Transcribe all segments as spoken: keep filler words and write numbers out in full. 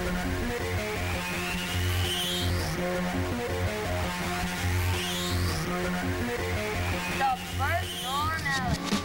The first normality.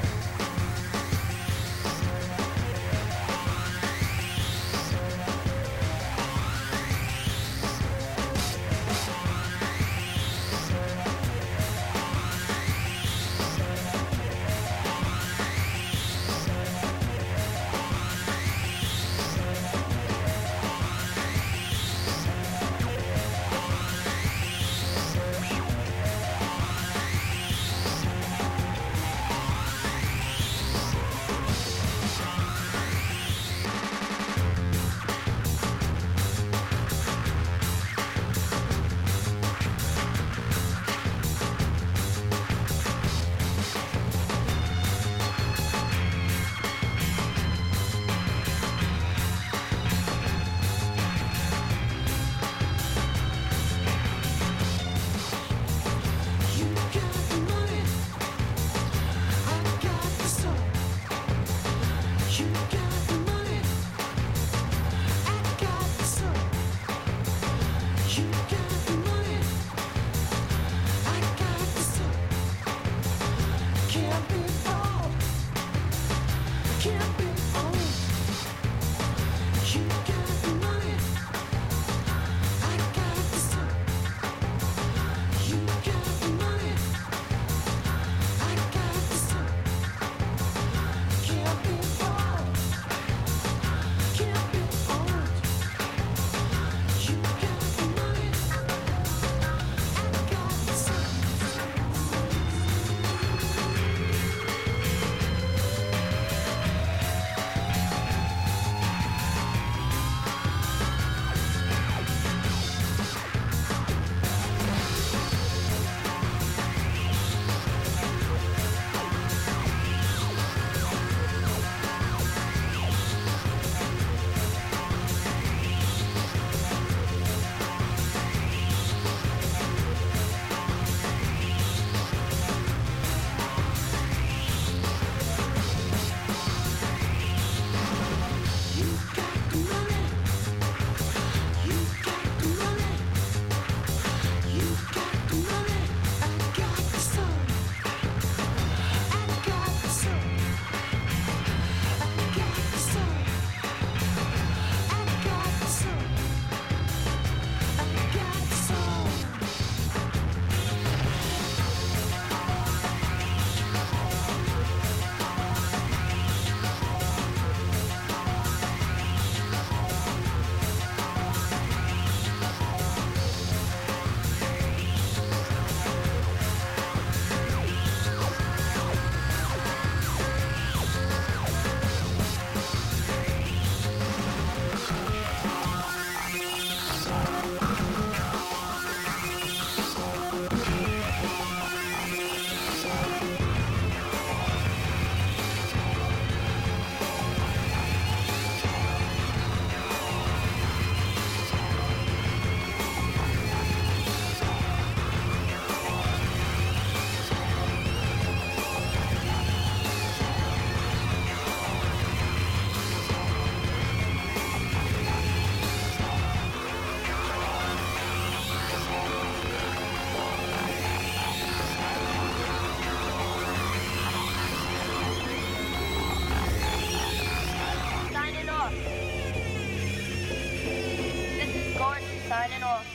Signing off.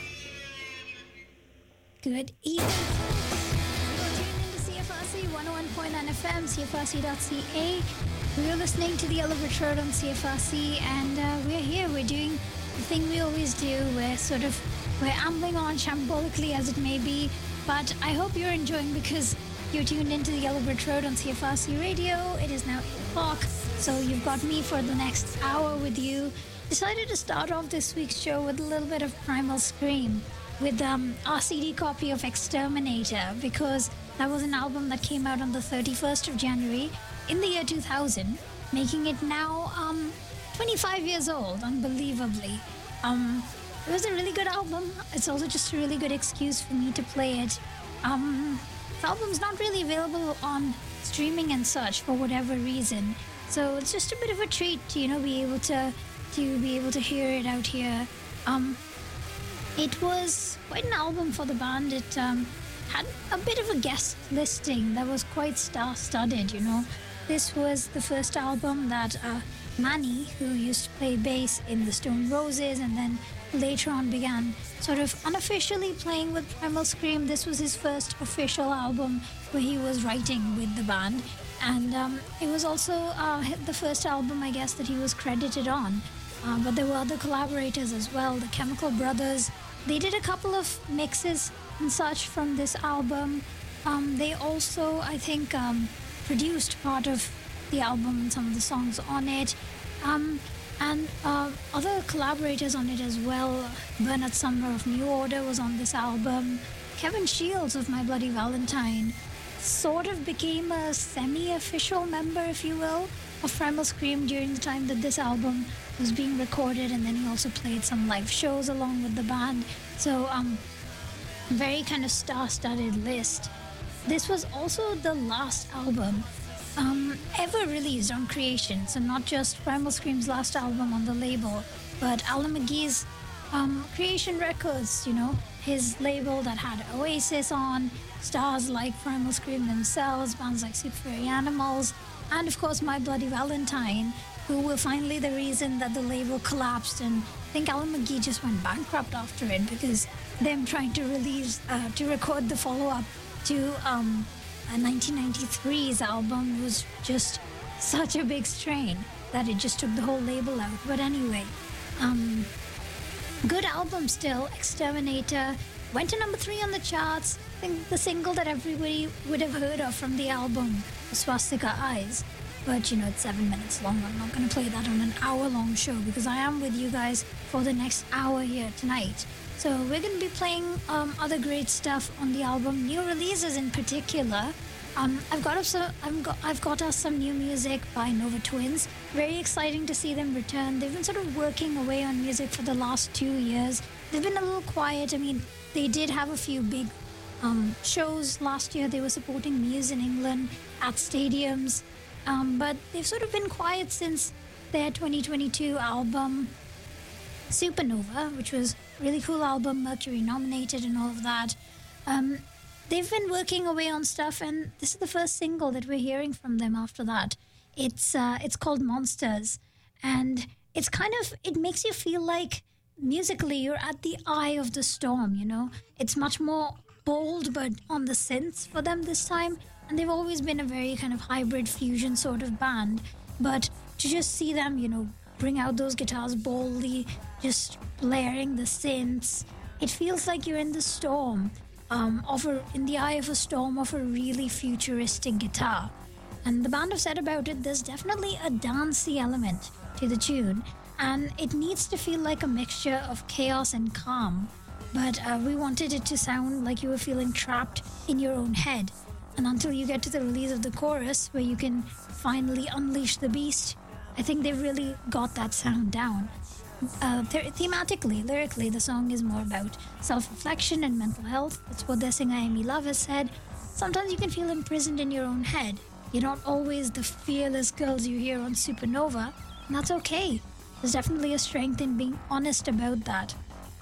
Good evening, folks. You're tuned into C F R C one oh one point nine F M, C F R C dot C A. We're listening to the Elevator Road on C F R C, and uh, we're here. We're doing the thing we always do. We're sort of we're ambling on shambolically as it may be, but I hope you're enjoying because you're tuned into the Elevator Road on C F R C Radio. It is now eight o'clock, so you've got me for the next hour with you. Decided to start off this week's show with a little bit of Primal Scream with um, our C D copy of Exterminator, because that was an album that came out on the thirty-first of January in the year two thousand, making it now um, twenty-five years old, unbelievably. Um, it was a really good album. It's also just a really good excuse for me to play it. Um, the album's not really available on streaming and such for whatever reason, so it's just a bit of a treat to, you know, be able to to to be able to hear it out here. Um, it was quite an album for the band. It um, had a bit of a guest listing that was quite star-studded, you know. This was the first album that uh, Manny, who used to play bass in the Stone Roses and then later on began sort of unofficially playing with Primal Scream. This was his first official album where he was writing with the band. And um, it was also uh, the first album, I guess, that he was credited on. Uh, but there were other collaborators as well, the Chemical Brothers. They did a couple of mixes and such from this album. Um, they also, I think, um, produced part of the album and some of the songs on it. Um, and uh, other collaborators on it as well. Bernard Sumner of New Order was on this album. Kevin Shields of My Bloody Valentine sort of became a semi-official member, if you will, of Primal Scream during the time that this album was being recorded, and then he also played some live shows along with the band. So, um, very kind of star-studded list. This was also the last album um, ever released on Creation, so not just Primal Scream's last album on the label, but Alan McGee's um, Creation Records, you know, his label that had Oasis on, stars like Primal Scream themselves, bands like Super Furry Animals, and of course My Bloody Valentine, who were finally the reason that the label collapsed, and I think Alan McGee just went bankrupt after it because them trying to release, uh, to record the follow-up to um, a nineteen ninety-three's album was just such a big strain that it just took the whole label out. But anyway, um, good album still. Exterminator went to number three on the charts. I think the single that everybody would have heard of from the album was Swastika Eyes. But, you know, it's seven minutes long. I'm not going to play that on an hour-long show because I am with you guys for the next hour here tonight. So we're going to be playing um, other great stuff on the album, new releases in particular. Um, I've got us a, I've got I've got us some new music by Nova Twins. Very exciting to see them return. They've been sort of working away on music for the last two years. They've been a little quiet. I mean, they did have a few big um, shows last year. They were supporting Muse in England at stadiums, um, but they've sort of been quiet since their twenty twenty-two album Supernova, which was a really cool album, Mercury nominated and all of that. Um, they've been working away on stuff, and this is the first single that we're hearing from them after that. It's uh, it's called Monsters, and it's kind of, it makes you feel like musically you're at the eye of the storm, you know? It's much more bold, but on the synths for them this time, and they've always been a very kind of hybrid fusion sort of band, but to just see them, you know, bring out those guitars boldly, just blaring the synths. It feels like you're in the storm, um, of a, in the eye of a storm of a really futuristic guitar. And the band have said about it, there's definitely a dancey element to the tune, and it needs to feel like a mixture of chaos and calm. But uh, we wanted it to sound like you were feeling trapped in your own head. And until you get to the release of the chorus, where you can finally unleash the beast, I think they've really got that sound down. Uh, th- thematically, lyrically, the song is more about self-reflection and mental health. That's what their singer Amy Love has said. Sometimes you can feel imprisoned in your own head. You're not always the fearless girls you hear on Supernova, and that's okay. There's definitely a strength in being honest about that.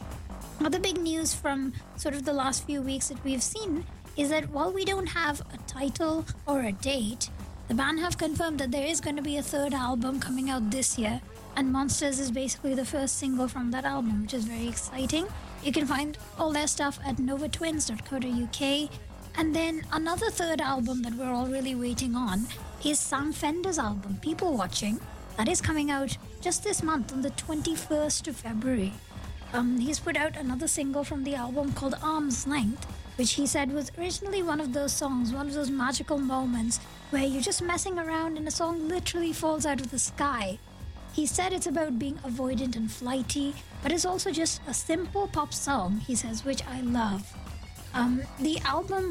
Other big news from sort of the last few weeks that we've seen is that while we don't have a title or a date, the band have confirmed that there is going to be a third album coming out this year, and Monsters is basically the first single from that album, which is very exciting. You can find all their stuff at nova twins dot co dot uk. And then another third album that we're all really waiting on is Sam Fender's album, People Watching. That is coming out just this month on the twenty-first of February. Um, he's put out another single from the album called Arm's Length, which he said was originally one of those songs, one of those magical moments where you're just messing around and a song literally falls out of the sky. He said it's about being avoidant and flighty, but it's also just a simple pop song, he says, which I love. Um, the album,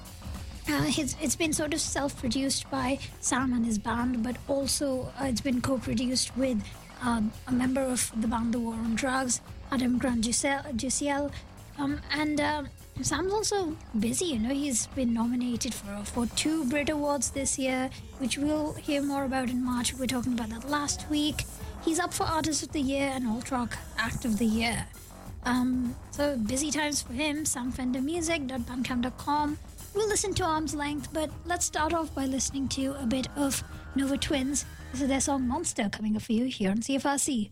uh, it's, it's been sort of self-produced by Sam and his band, but also uh, it's been co-produced with uh, a member of the band The War on Drugs, Adam Grant Jusiel, um, and uh, Sam's also busy, you know. He's been nominated for for two Brit Awards this year, which we'll hear more about in March. We were talking about that last week. He's up for Artist of the Year and Alt Rock Act of the Year. Um, so busy times for him. sam fender music dot bandcamp dot com. We'll listen to Arm's Length, but let's start off by listening to a bit of Nova Twins. This is their song Monster coming up for you here on C F R C.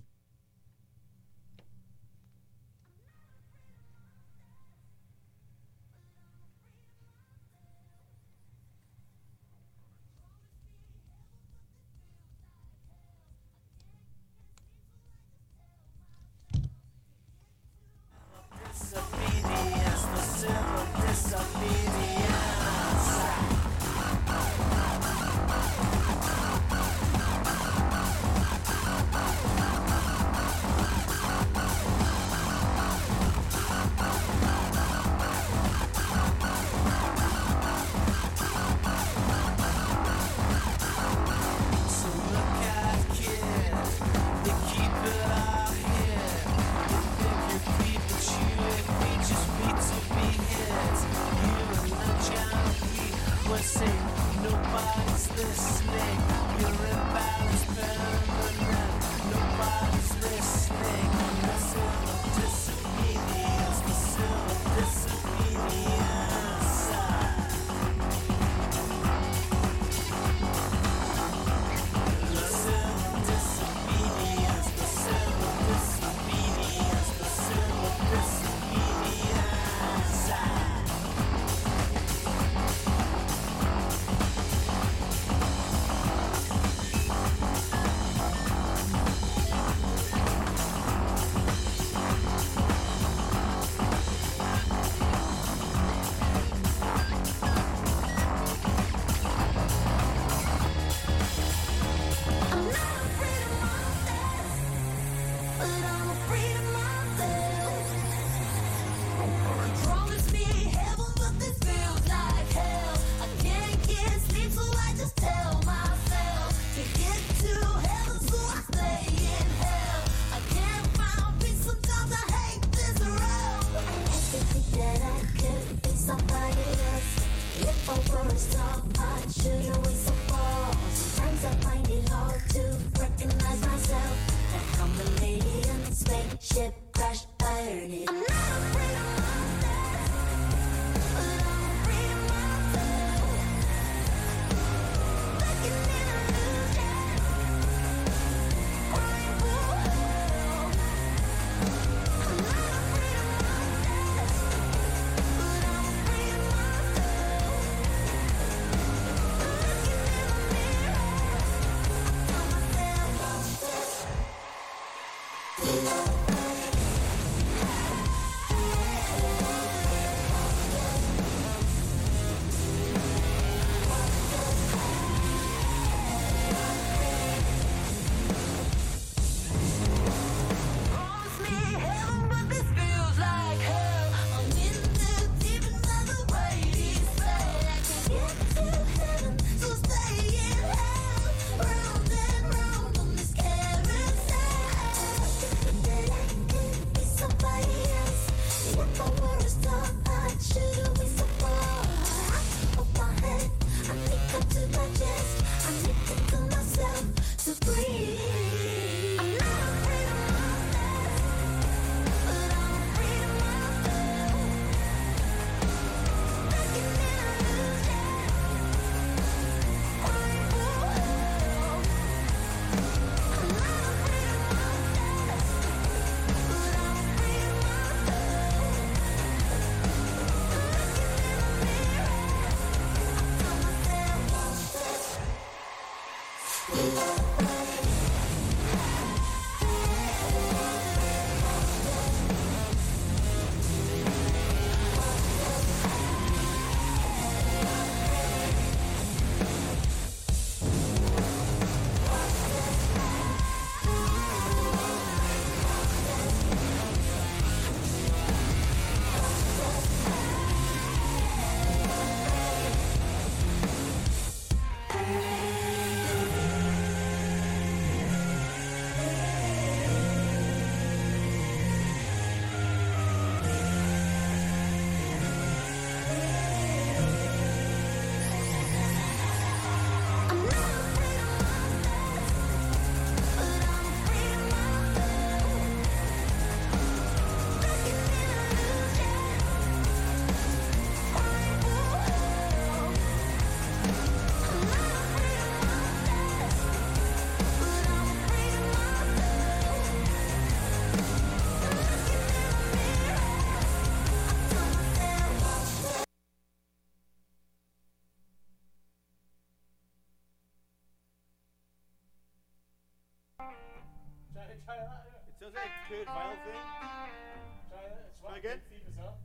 try that? It does it, third vial thing. Try that. It's Try again. Feet as well.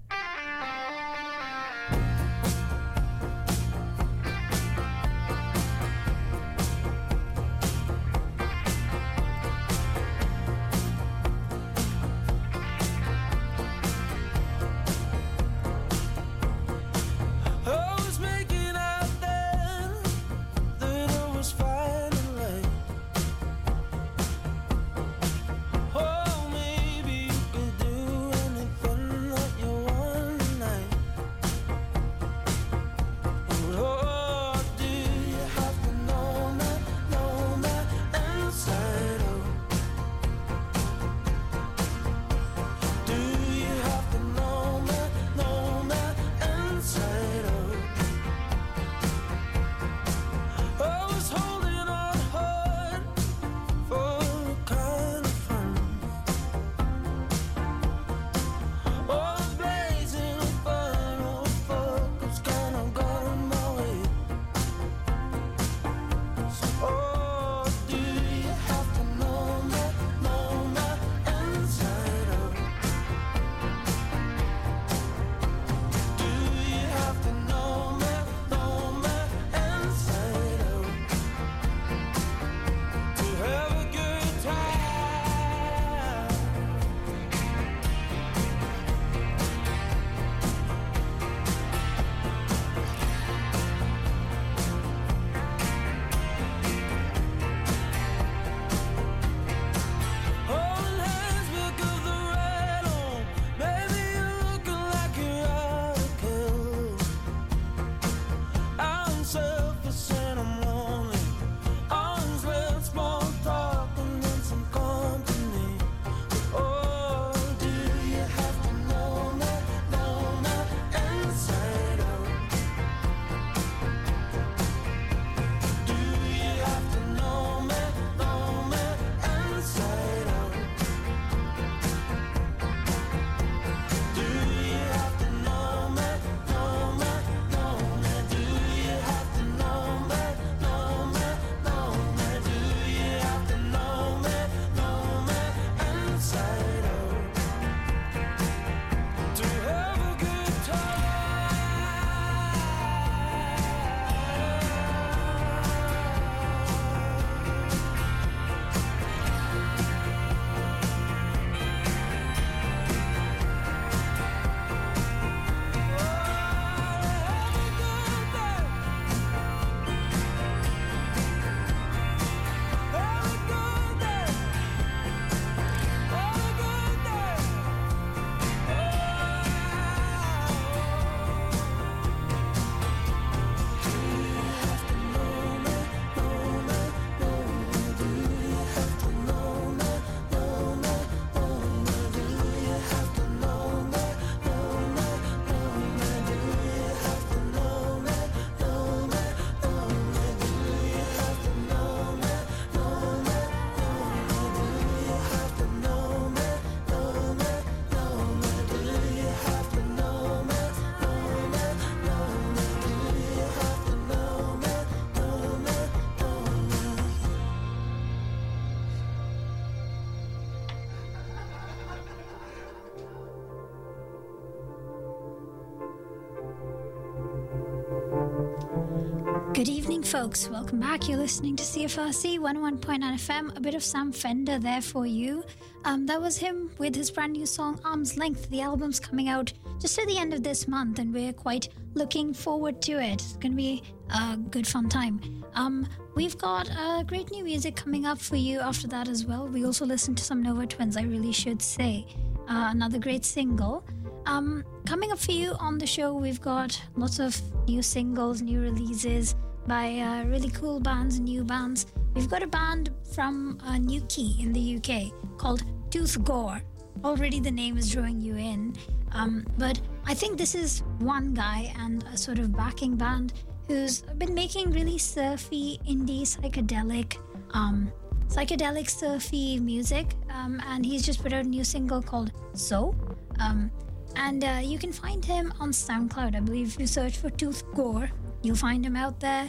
Good evening, folks. Welcome back. You're listening to C F R C one oh one point nine F M. A bit of Sam Fender there for you. Um, that was him with his brand new song, Arm's Length. The album's coming out just at the end of this month, and we're quite looking forward to it. It's going to be a good fun time. Um, we've got uh, great new music coming up for you after that as well. We also listened to some Nova Twins, I really should say. Uh, another great single. Um, coming up for you on the show, we've got lots of new singles, new releases by uh, really cool bands, new bands. We've got a band from uh, Newquay in the U K called Tooth Gore. Already the name is drawing you in. Um, but I think this is one guy and a sort of backing band who's been making really surfy, indie, psychedelic, um, psychedelic surfy music. Um, and he's just put out a new single called So. Um, and uh, you can find him on SoundCloud. I believe if you search for Tooth Gore, you'll find him out there.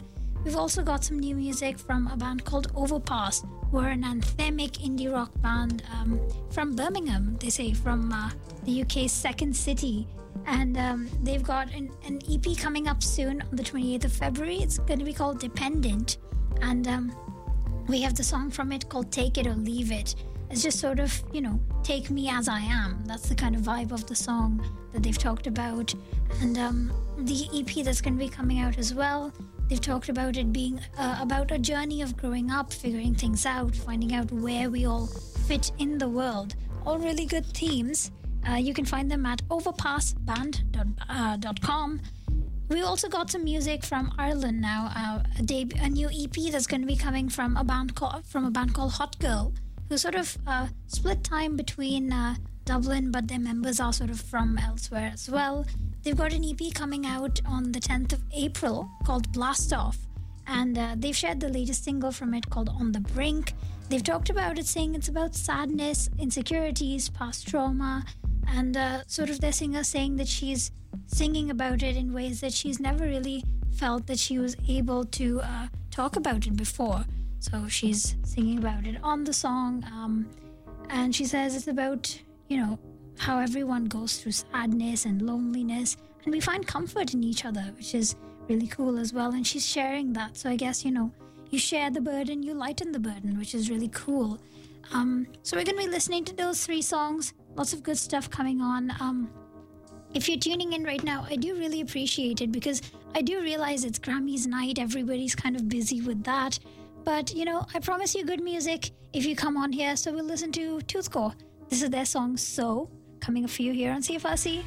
We've also got some new music from a band called Overpass, who are an anthemic indie rock band um, from Birmingham, they say, from uh, the U K's second city. And um, they've got an, an E P coming up soon on the twenty-eighth of February. It's going to be called Dependent. And um, we have the song from it called Take It or Leave It. It's just sort of, you know, take me as I am. That's the kind of vibe of the song that they've talked about. And um, the E P that's going to be coming out as well, they've talked about it being uh, about a journey of growing up, figuring things out, finding out where we all fit in the world. All really good themes. Uh, you can find them at overpass band dot com. We also got some music from Ireland now, uh, a, deb- a new E P that's going to be coming from a band called from a band called Hot Girl, who sort of uh, split time between uh, Dublin, but their members are sort of from elsewhere as well. They've got an E P coming out on the tenth of April called Blast Off, and uh, they've shared the latest single from it called On the Brink. They've talked about it, saying it's about sadness, insecurities, past trauma, and uh, sort of their singer saying that she's singing about it in ways that she's never really felt that she was able to uh, talk about it before. So she's singing about it on the song, um, and she says it's about, you know, how everyone goes through sadness and loneliness, and we find comfort in each other, which is really cool as well. And she's sharing that, so I guess, you know, you share the burden, you lighten the burden, which is really cool. Um, so we're going to be listening to those three songs. Lots of good stuff coming on. Um, if you're tuning in right now, I do really appreciate it, because I do realize it's Grammys night. Everybody's kind of busy with that. But, you know, I promise you good music if you come on here. So we'll listen to Toothcore. This is their song So, coming up for you here on C F R C.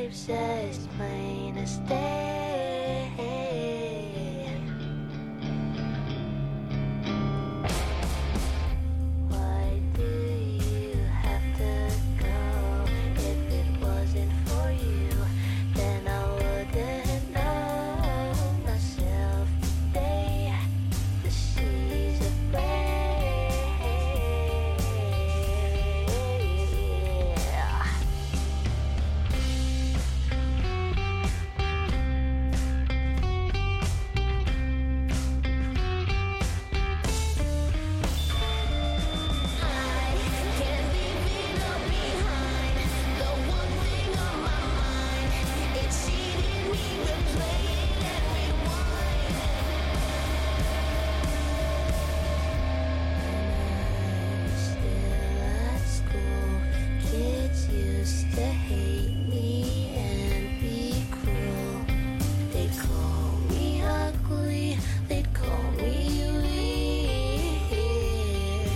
leaves as plain as day. Why do you have to go? If it wasn't for you, then I wouldn't know myself. They, the seas of gray. Yeah. Used to hate me and be cruel. They'd call me ugly, they'd call me weird.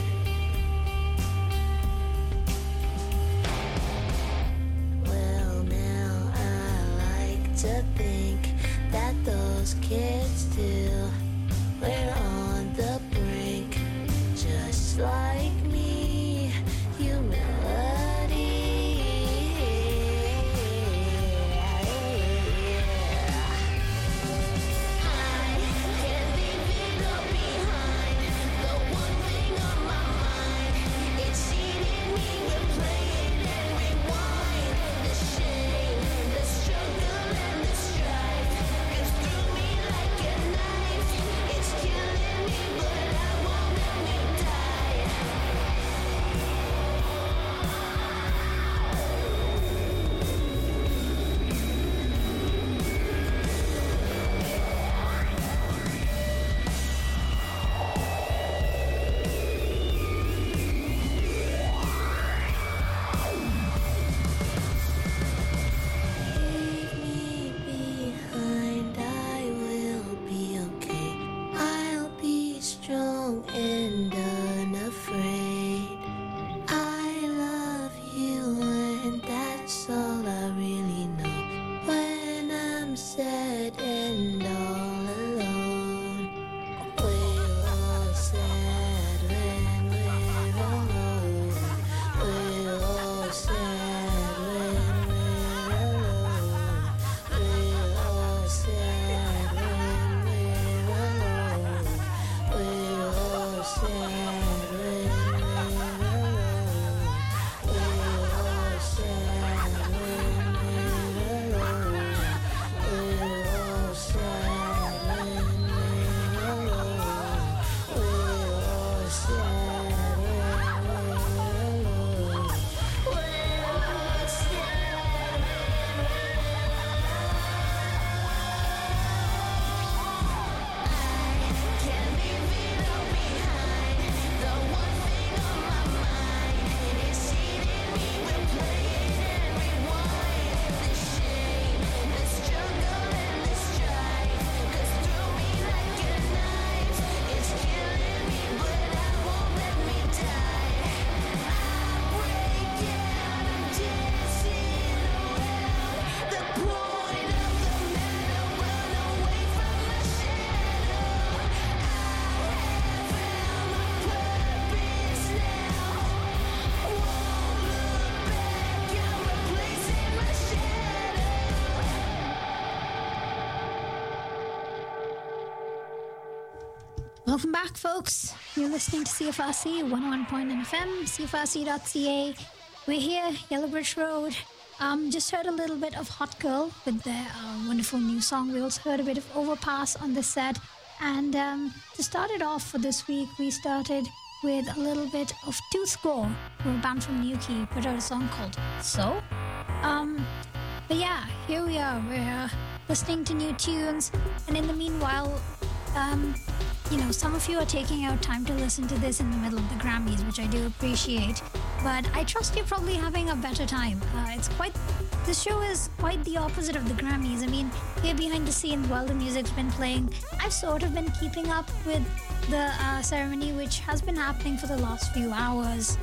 Well, now I like to think that those kids too, we're on the brink, just like me. Humility. Leave me behind, I will be okay. I'll be strong and unafraid. I love you and that's all I really know. When I'm sad and all alone, we're all sad when we're alone. We're all sad when we're alone. We're all sad when we're alone. We're all sad when we're alone. We're all sad when we're alone. We're all sad when we're alone. We're all sad when we're alone. We're all sad. Can't leave it all behind. The one thing on my mind is seeing me replay and rewind. The shame, the struggle and the strife goes through me like a knife. It's killing me, but I won't let me die. I break down, I'm dancing around the point of the matter. Run away from my shadow. Welcome back, folks. You're listening to C F R C one oh one point nine F M, C F R C dot C A. We're here, Yellow Bridge Road. Um, just heard a little bit of Hot Girl with their uh, wonderful new song. We also heard a bit of Overpass on this set. And um, to start it off for this week, we started with a little bit of Tooth Gore, who are a band from Newquay, put out a song called So. Um, but yeah, here we are. We're listening to new tunes. And in the meanwhile, um, you know, some of you are taking out time to listen to this in the middle of the Grammys, which I do appreciate. But I trust you're probably having a better time. Uh, it's quite, the show is quite the opposite of the Grammys. I mean, here behind the scenes, while the music's been playing, I've sort of been keeping up with the uh, ceremony, which has been happening for the last few hours.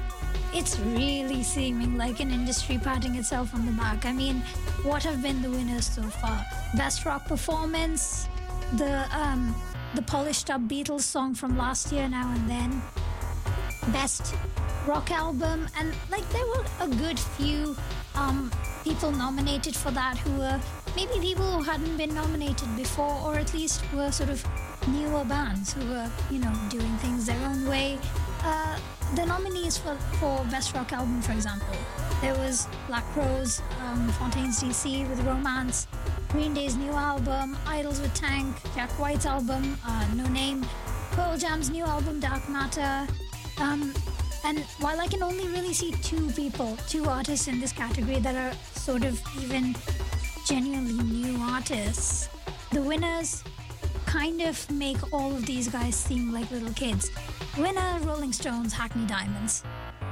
it's really seeming like an industry patting itself on the back. I mean, what have been the winners so far? Best rock performance, the um, the polished up Beatles song from last year, Now and Then, best rock album, and like there were a good few um, people nominated for that who were maybe people who hadn't been nominated before, or at least were sort of newer bands who were, you know, doing things their own way. Uh, the nominees for, for Best Rock Album, for example, there was Black Rose, um, Fontaine's D C with Romance, Green Day's new album, Idols with Tank, Jack White's album, uh, No Name, Pearl Jam's new album, Dark Matter. Um, and while I can only really see two people, two artists in this category that are sort of even genuinely new artists, the winners kind of make all of these guys seem like little kids. Winner, Rolling Stones, Hackney Diamonds.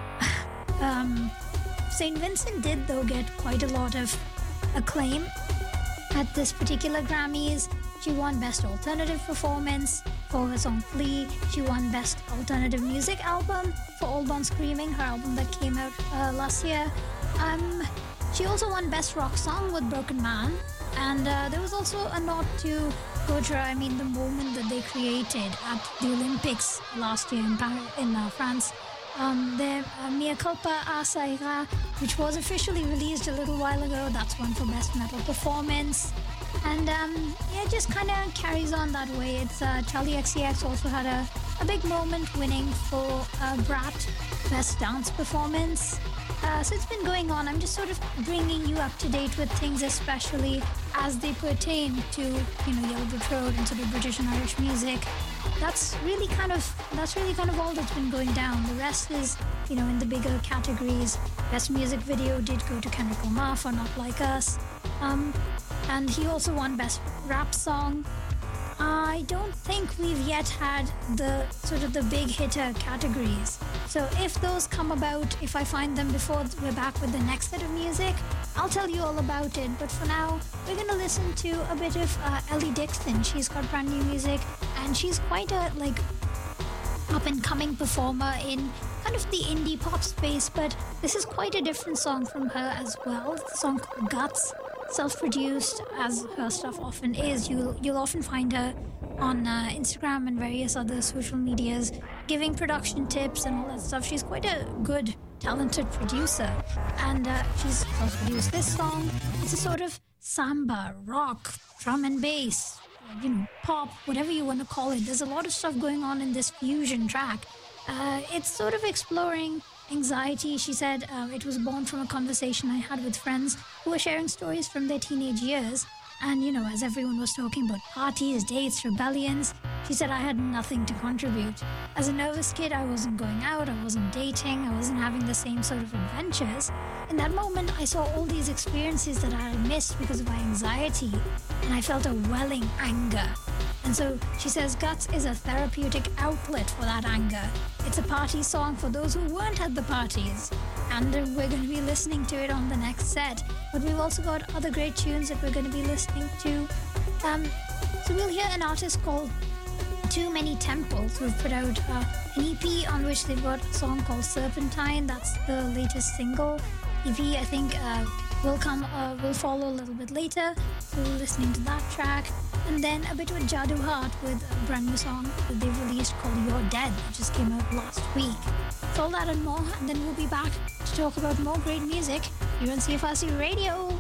um, Saint Vincent did, though, get quite a lot of acclaim at this particular Grammys. She won Best Alternative Performance for her song Flea. She won Best Alternative Music Album for All Born Screaming, her album that came out uh, last year. Um, she also won Best Rock Song with Broken Man. And uh, there was also a nod to Gojra, I mean the moment that they created at the Olympics last year in, Paris, in uh, France. Um, their uh, Mea Culpa A Ça Ira, which was officially released a little while ago, that's one for Best Metal Performance. And um, yeah, it just kind of carries on that way. It's uh, Charlie X C X also had a, a big moment winning for uh, Brat Best Dance Performance. Uh, so it's been going on. I'm just sort of bringing you up to date with things, especially as they pertain to, you know, Yellow Brick Road and sort of British and Irish music. That's really kind of that's really kind of all that's been going down. The rest is, you know, in the bigger categories. Best music video did go to Kendrick Lamar for Not Like Us, um, and he also won Best Rap Song. I don't think we've yet had the sort of the big hitter categories. So if those come about, if I find them before we're back with the next set of music, I'll tell you all about it. But for now, we're going to listen to a bit of uh, Ellie Dixon. She's got brand new music, and she's quite a like up-and-coming performer in kind of the indie pop space. But this is quite a different song from her as well. It's a song called Guts. Self-produced, as her stuff often is. You'll you'll often find her on uh, Instagram and various other social medias giving production tips and all that stuff. She's quite a good, talented producer, and uh, she's self-produced this song. It's a sort of samba, rock, drum and bass, you know, pop, whatever you want to call it. There's a lot of stuff going on in this fusion track. Uh, it's sort of exploring anxiety. She said uh, it was born from a conversation I had with friends who were sharing stories from their teenage years. And, you know, as everyone was talking about parties, dates, rebellions, she said I had nothing to contribute. As a nervous kid, I wasn't going out, I wasn't dating, I wasn't having the same sort of adventures. In that moment, I saw all these experiences that I had missed because of my anxiety, and I felt a welling anger. And so she says Guts is a therapeutic outlet for that anger. It's a party song for those who weren't at the parties. And uh, we're going to be listening to it on the next set. But we've also got other great tunes that we're going to be listening to. Um, so we'll hear an artist called Too Many Temples who've put out uh, an E P on which they've got a song called Serpentine. That's the latest single. E P, I think, uh, will come, uh, will follow a little bit later. So we're listening to that track. And then a bit with Jadoo Heart with a brand new song that they've released called You're Dead, that just came out last week. So all that and more, and then we'll be back to talk about more great music here on C F R C Radio.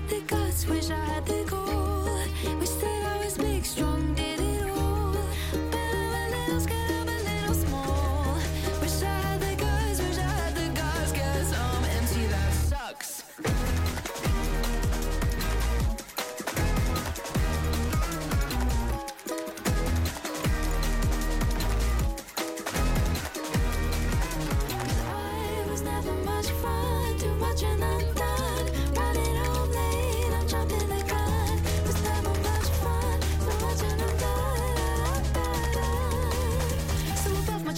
Wish I had the goal. Wish that I was big, strong, did it all.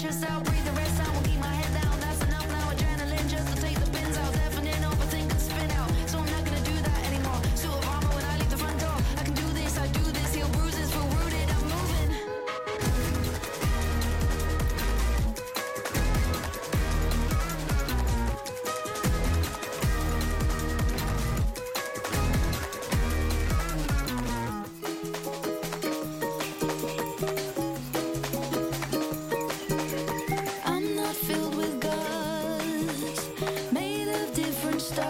chest out, breathe the rest out, won't keep my head down. That's enough now, adrenaline just to take the pins out. Deafening, overthink and spin out. So I'm not gonna do that anymore. Suit of armor when I leave the front door. I can do this, I do this, heal bruises, feel rooted, I'm moving. I'm not filled with guts, made of different stuff.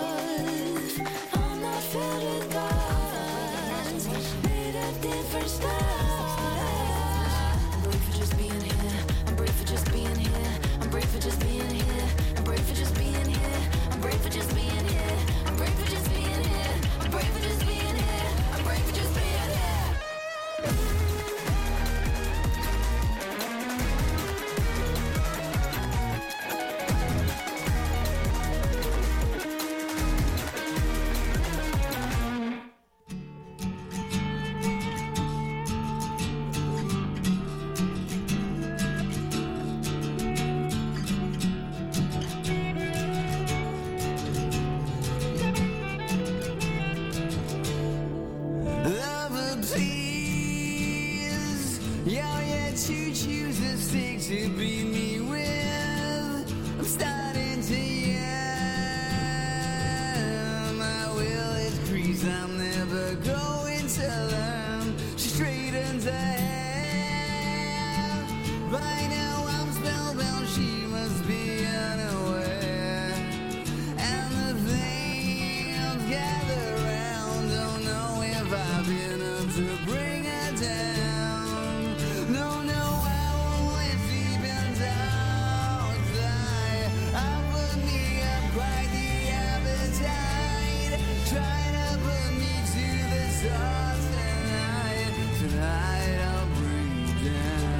I'm not filled with guts, made of different stuff. I'm brave for just being here. I'm brave for just being here. I'm brave for just being here. I'm brave for just being here. I'm brave for just being here. I'm brave for just being here. I'm brave for just being here. I'm brave for just being here. Lover, please. Yeah, yeah, to choose a stick to beat me with. I'm starting to yell. My will is creased. I'm never going to learn. She straightens her hair. By now I'm spellbound. She must be unaware. And the flames gather round. Don't know if I've been up to bring her down. No, no, I won't let sleep and dogs lie. I put me up quite the appetite. Try to put me to the stars tonight. Tonight I'll bring you down.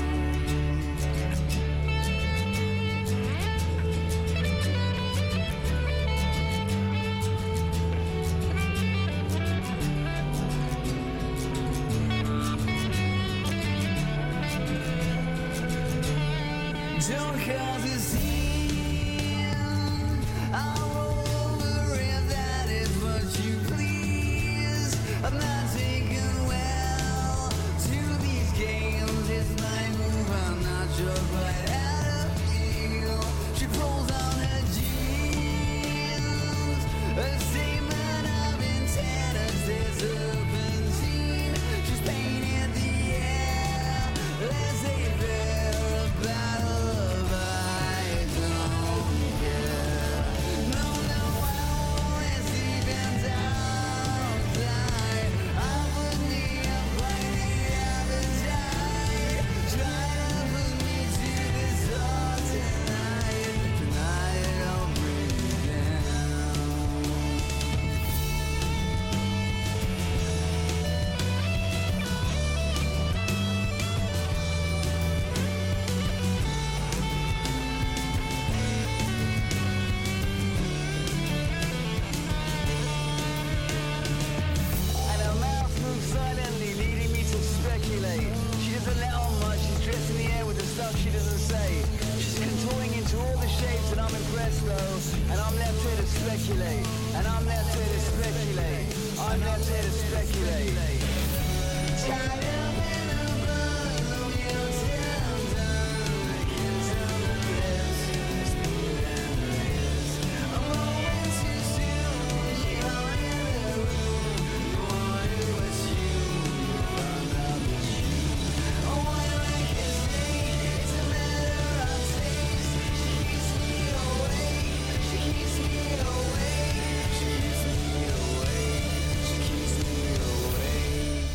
Don't cause a scene. I'll roll over if that is what you please. I'm not taking well to these games. It's my move. I'm not sure quite how to feel. She pulls on her jeans. A statement of intent. A serpentine. She's painted the air. Let's say fair a battle of I don't care. No, no, I won't sleep and dogs lie. I'll put me up quite the appetite. Try to put me to the stars tonight. Tonight I'll bring you down. And her mouth moves silently, leading me to speculate. She doesn't let on much, she's dressing the air with the stuff she doesn't say. She's contorting into all the shapes, and I'm impressed though. And I'm left here to speculate. And I'm left here to speculate. I'm left here to speculate. Tied up in a buzz of your tendon, I can tell the rest is smooth and nice. A moment too soon, she hung in the room. You wanted was you, you found out was you. Oh, why like a snake, it's a matter of taste. She keeps me awake, she keeps me awake, she keeps me awake, she keeps me awake.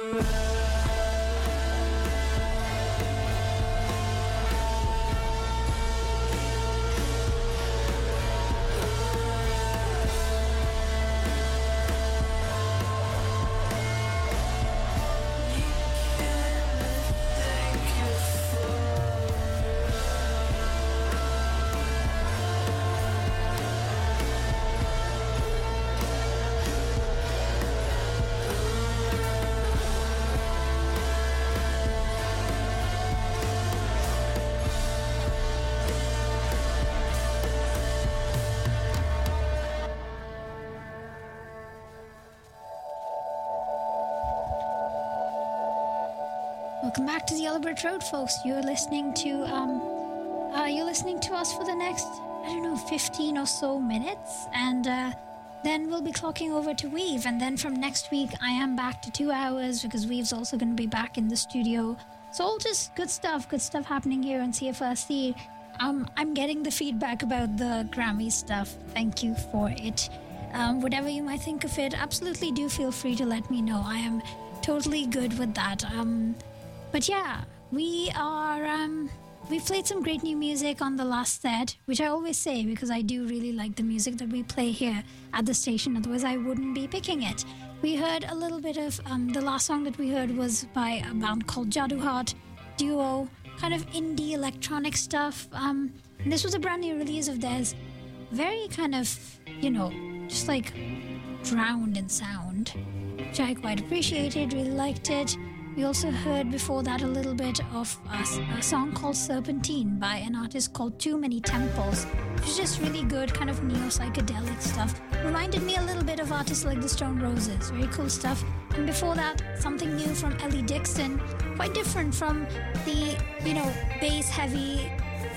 Welcome back to the Yellow Brick Road, folks. You're listening to um, uh, you're listening to us for the next, I don't know, fifteen or so minutes, and uh, then we'll be clocking over to Weave, and then from next week I am back to two hours because Weave's also going to be back in the studio. So all just good stuff, good stuff happening here on C F R C. Um, I'm getting the feedback about the Grammy stuff. Thank you for it. Um, whatever you might think of it, absolutely do feel free to let me know. I am totally good with that. Um, but yeah, we are. Um, we played some great new music on the last set, which I always say because I do really like the music that we play here at the station. Otherwise, I wouldn't be picking it. We heard a little bit of um, the last song that we heard was by a band called Jadoo Heart Duo, kind of indie electronic stuff. Um, and this was a brand new release of theirs, very kind of, you know, just like drowned in sound, which I quite appreciated, really liked it. We also heard before that a little bit of a, a song called Serpentine by an artist called Too Many Temples, which is just really good, kind of neo-psychedelic stuff. Reminded me a little bit of artists like the Stone Roses, very cool stuff. And before that, something new from Ellie Dixon, quite different from the, you know, bass-heavy,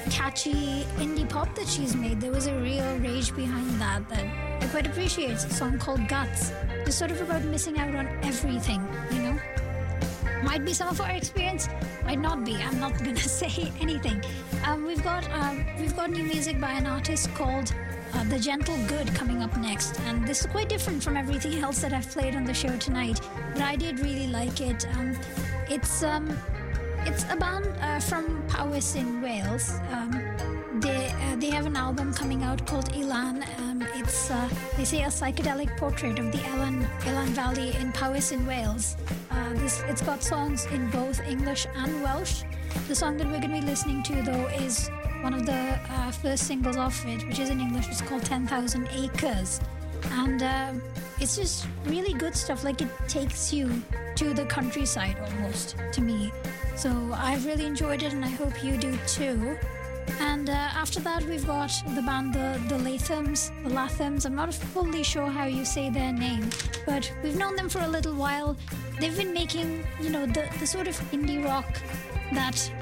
catchy indie pop that she's made. There was a real rage behind that that I quite appreciate. It's a song called Guts. Just sort of about missing out on everything, you know? Might be some of our experience, might not be. I'm not gonna say anything. Um, we've got um, we've got new music by an artist called uh, The Gentle Good coming up next, and this is quite different from everything else that I've played on the show tonight. But I did really like it. Um, it's um, it's a band uh, from Powys in Wales. Um, they uh, they have an album coming out called Elan. Um, it's uh, they say a psychedelic portrait of the Elan Elan Valley in Powys in Wales. Uh, this it's got songs in both English and Welsh. The song that we're going to be listening to, though, is one of the uh, first singles off it, which is in English. It's called ten thousand Acres. And uh, it's just really good stuff. Like, it takes you to the countryside almost, to me. So I've really enjoyed it, and I hope you do too. And uh, after that, we've got the band, the, the Lathams, the Lathams. I'm not fully sure how you say their name, but we've known them for a little while. They've been making, you know, the, the sort of indie rock that,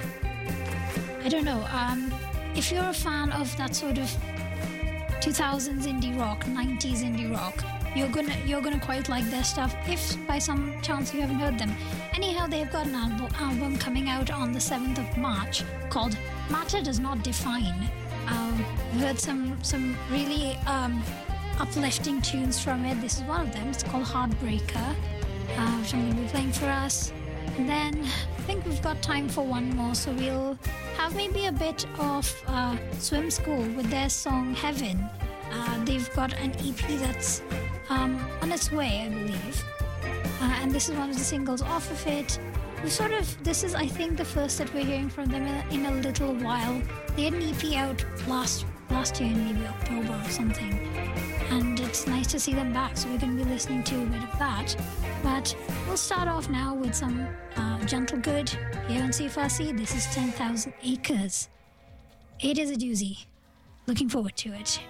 I don't know, um, if you're a fan of that sort of two thousands indie rock, nineties indie rock, you're gonna you're gonna quite like their stuff if by some chance you haven't heard them. Anyhow, they've got an album, album coming out on the seventh of March called Matter Does Not Define. Um, I've heard some, some really um, uplifting tunes from it. This is one of them. It's called Heartbreaker, uh, which I'm going to be playing for us. And then I think we've got time for one more, so we'll have maybe a bit of uh, Swim School with their song Heaven. Uh, they've got an E P that's um, on its way, I believe. Uh, and this is one of the singles off of it. We sort of, this is, I think, the first that we're hearing from them in a, in a little while. They had an E P out last last year in maybe October or something. And it's nice to see them back, so we're going to be listening to a bit of that. But we'll start off now with some uh, Gentle Good here on C F R C. This is ten thousand Acres. It is a doozy. Looking forward to it.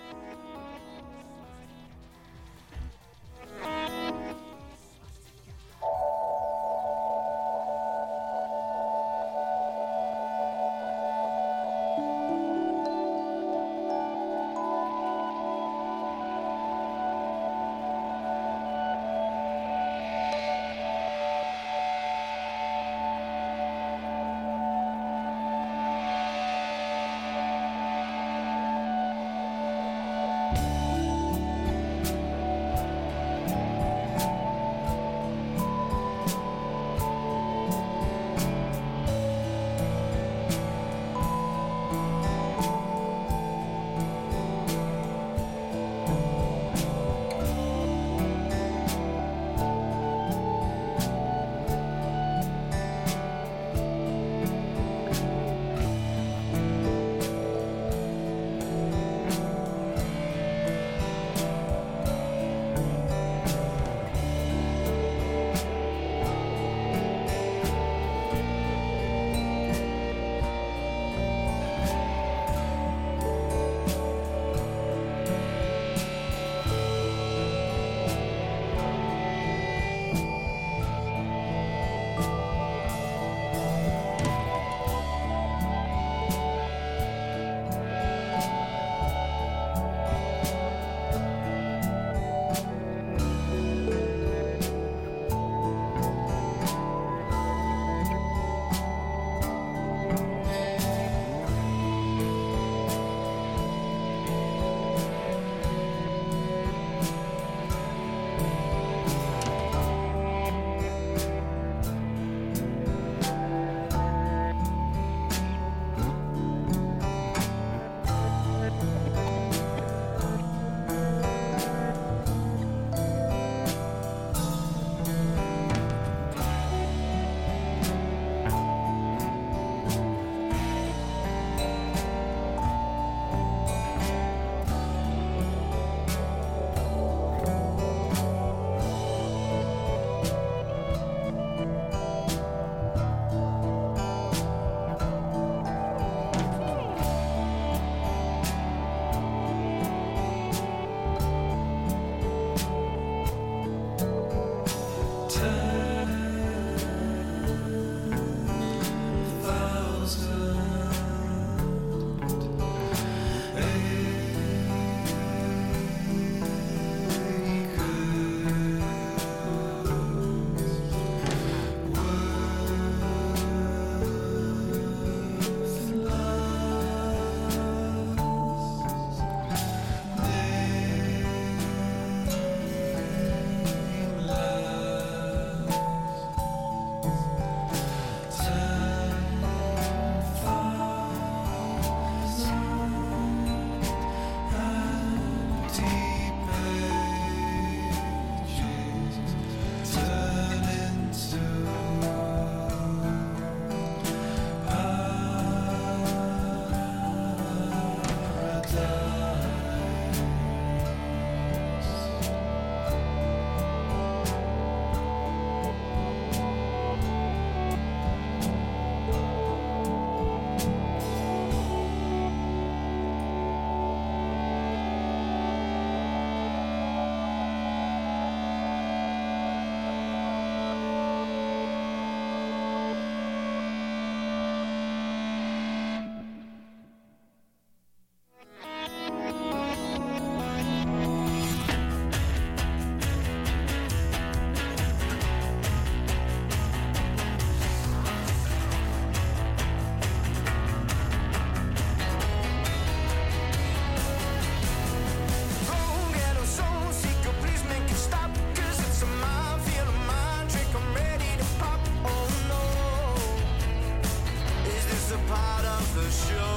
show.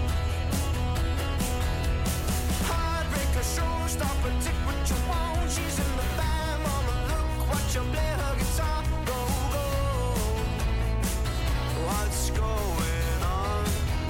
Heartbreaker, showstopper, take what you want. She's in the band, mama, look, watch her play her guitar. Go, go. What's going on?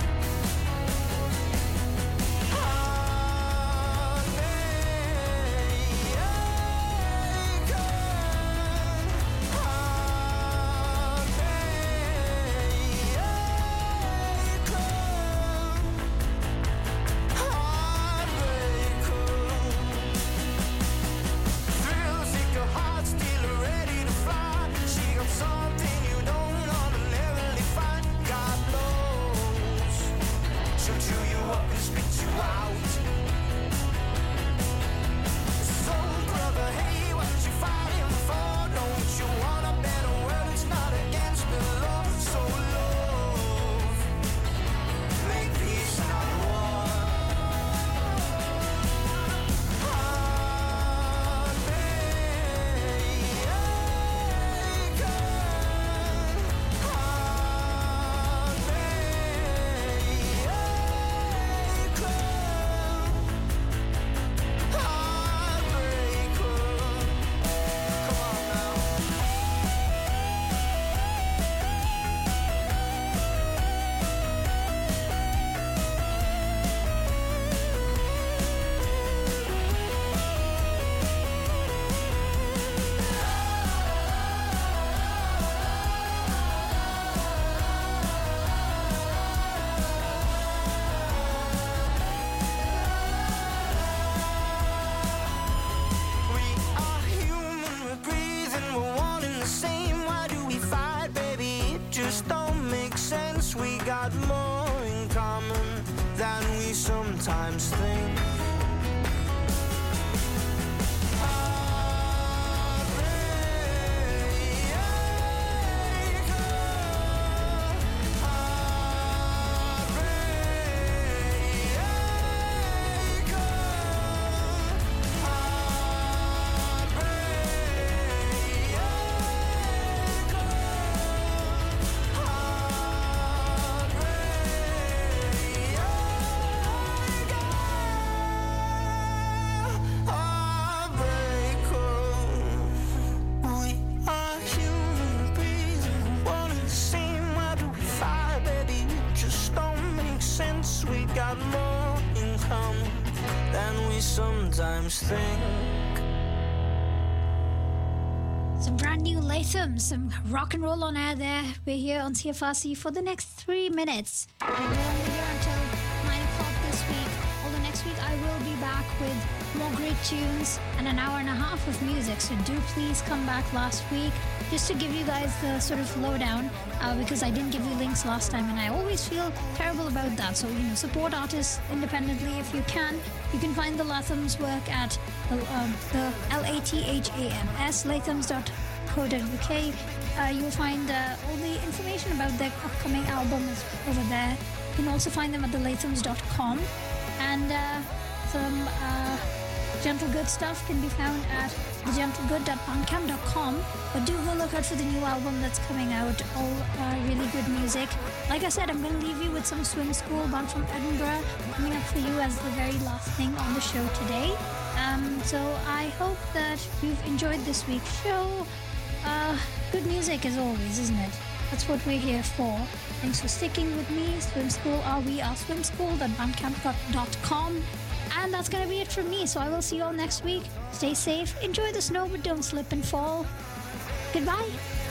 Something you don't ordinarily find. God knows she'll chew you up and spit you out. So brother, hey, what you fighting for? Don't you want a better world? It's not against the law. So love, make peace, not war. We got more in common than we sometimes think. Got more in common than we sometimes think. Some brand new Latham, some rock and roll on air there. We're here on C F R C for the next three minutes. And we're only here until nine o'clock this week. Although next week I will be back with more great tunes and an hour and a half of music. So do please come back last week just to give you guys the sort of lowdown uh, because I didn't give you links last time and I always feel terrible about that. So, you know, support artists independently if you can. You can find the Latham's work at the, um, the L A T H A M S, lathams dot co dot U K. Uh, you'll find uh, all the information about their upcoming album is over there. You can also find them at the lathams dot com. And uh, some uh, Gentle Good stuff can be found at the gentle good dot bandcamp dot com. But do go look out for the new album that's coming out. All uh, really good music. Like I said, I'm going to leave you with some Swim School, band from Edinburgh, coming up for you as the very last thing on the show today. Um, so I hope that you've enjoyed this week's show. Uh, good music as always, isn't it? That's what we're here for. Thanks for sticking with me. Swim School are we are swim school dot bandcamp dot com. And that's going to be it from me. So I will see you all next week. Stay safe. Enjoy the snow, but don't slip and fall. Goodbye.